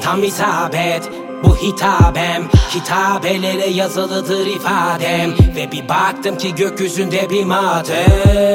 tam isabet. Bu hitabem, kitabelere yazılıdır ifadem. Ve bir baktım ki gökyüzünde bir matem.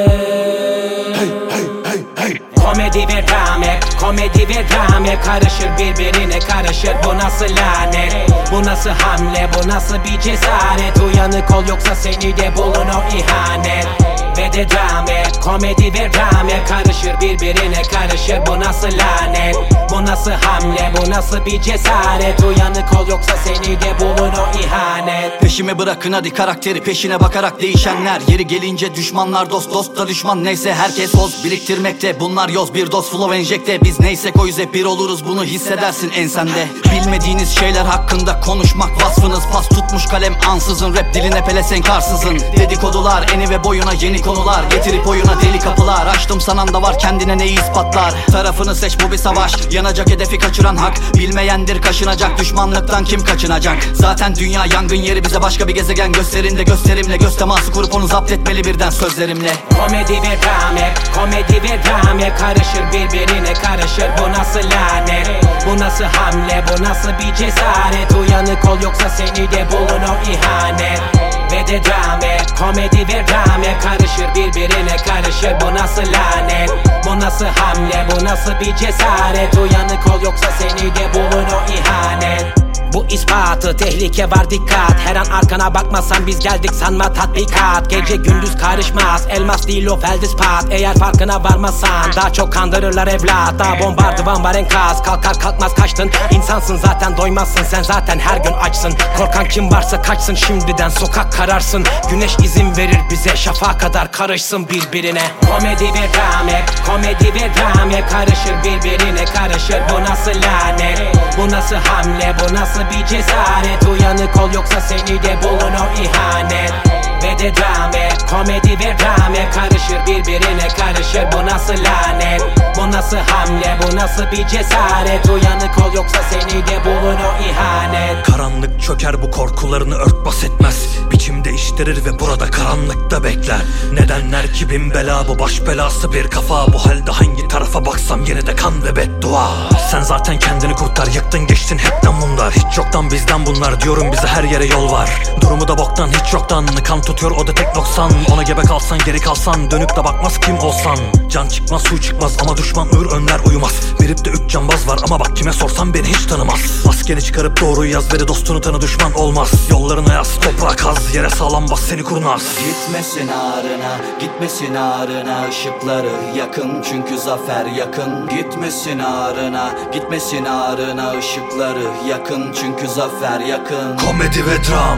Hey hey hey hey. Komedi ve drama, komedi ve drama karışır birbirine karışır. Bu nasıl lanet, bu nasıl hamle, bu nasıl bir cesaret? Uyanık ol yoksa seni de bulun o ihanet. Ve de drama, komedi ve drama karışır birbirine karışır. Bu nasıl lanet, bu nasıl hamle, bu nasıl bir cesaret? Uyanık ol yoksa seni de bulun o ihanet. Peşimi bırakın hadi, karakteri peşine bakarak değişenler. Yeri gelince düşmanlar dost, dost da düşman. Neyse herkes toz biriktirmekte, bunlar yoz bir doz flow enjekte. Biz neysek o yüze bir oluruz, bunu hissedersin ensende. Bilmediğiniz şeyler hakkında konuşmak vasfınız. Pas tutmuş kalem ansızın, rap diline pelesenk arsızın. Dedikodular eni ve boyuna yeni konular, getirip oyuna deli kapılar. Açtım sanan da var, kendine neyi ispatlar. Tarafını seç, bu bir savaş, yanacak hedefi kaçıran hak. Bilmeyendir kaşınacak, düşmanlıktan kim kaçınacak? Zaten dünya yangın yeri, bize başka bir gezegen gösterin de gösterimle. Göz teması kurup onu zapt etmeli birden sözlerimle. Komedi ve drama, komedi ve drama karışır birbirine karışır. Bu nasıl lanet, bu nasıl hamle, bu nasıl bir cesaret? Uyanık ol yoksa seni de bulun o ihanet. Ve de drama, komedi ve drama karışır birbirine karışır. Bu nasıl lanet, bu nasıl hamle, bu nasıl bir cesaret? Uyanık ol yoksa seni de bulun o ihanet. Bu ispatı, tehlike var dikkat. Her an arkana bakmasan biz geldik sanma tatbikat. Gece gündüz karışmaz, elmas değil o feldispat. Eğer farkına varmasan daha çok kandırırlar evlat. Daha bombardıman var enkaz, kalkar kalkmaz kaçtın. İnsansın zaten doymazsın, sen zaten her gün açsın. Korkan kim varsa kaçsın şimdiden, sokak kararsın. Güneş izin verir bize şafağa kadar karışsın birbirine. Komedi ve drama, komedi ve drama karışır birbirine karışır. Bu nasıl lanet, bu nasıl hamle, bu nasıl bir cesaret? Uyanık ol yoksa seni de bulun o ihanet. Ve de drama, komedi ve drama karışır birbirine karışır. Bu nasıl lanet, bu nasıl hamle, bu nasıl bir cesaret? Uyanık ol yoksa seni de bulun o ihanet. Karanlık çöker, bu korkularını örtbas etmez. Biçim değiştirir ve burada karanlıkta bekler. Nedenler ki bin bela, bu baş belası bir kafa. Bu halde hangi tarafa baksam yine de kan ve beddua. Sen zaten kendini kurtar, yıktın geçtin hepten bunlar. Hiç yoktan bizden bunlar, diyorum bize her yere yol var. Durumu da boktan hiç yoktan, kan tutuyor o da tek noksan. Ona gebe kalsan geri kalsan, dönüp de bakmaz kim olsan. Can çıkmaz su çıkmaz ama düşman ür önler uyumaz. Biripte 3 cambaz var ama bak kime sorsam beni hiç tanımaz. Maskeni çıkarıp doğruyu yaz, veri dostunu tanı, düşman olmaz. Yollarına yaz, toprağa kaz, yere sağlam bas, seni kurnaz. Gitmesin ağrına, gitmesin ağrına, ışıkları yakın çünkü zafer yakın. Gitmesin ağrına, gitmesin ağrına, ışıkları yakın çünkü zafer yakın. Komedi ve dram,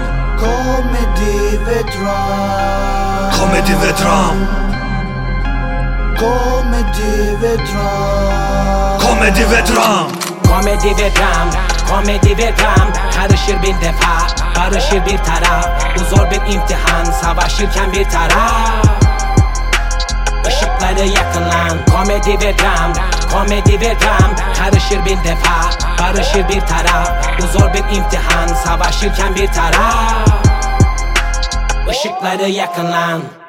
komedi ve dram, komedi ve dram, komedi ve dram, komedi ve dram. Komedi ve dram, komedi ve dram karışır bin defa, barışır bir taraf. Bu zor bir imtihan, savaşırken bir taraf. Işıkları yakın lan. Komedi ve dram, komedi ve dram karışır bin defa, barışır bir taraf. Bu zor bir imtihan, savaşırken bir taraf. Işıkları yakın lan.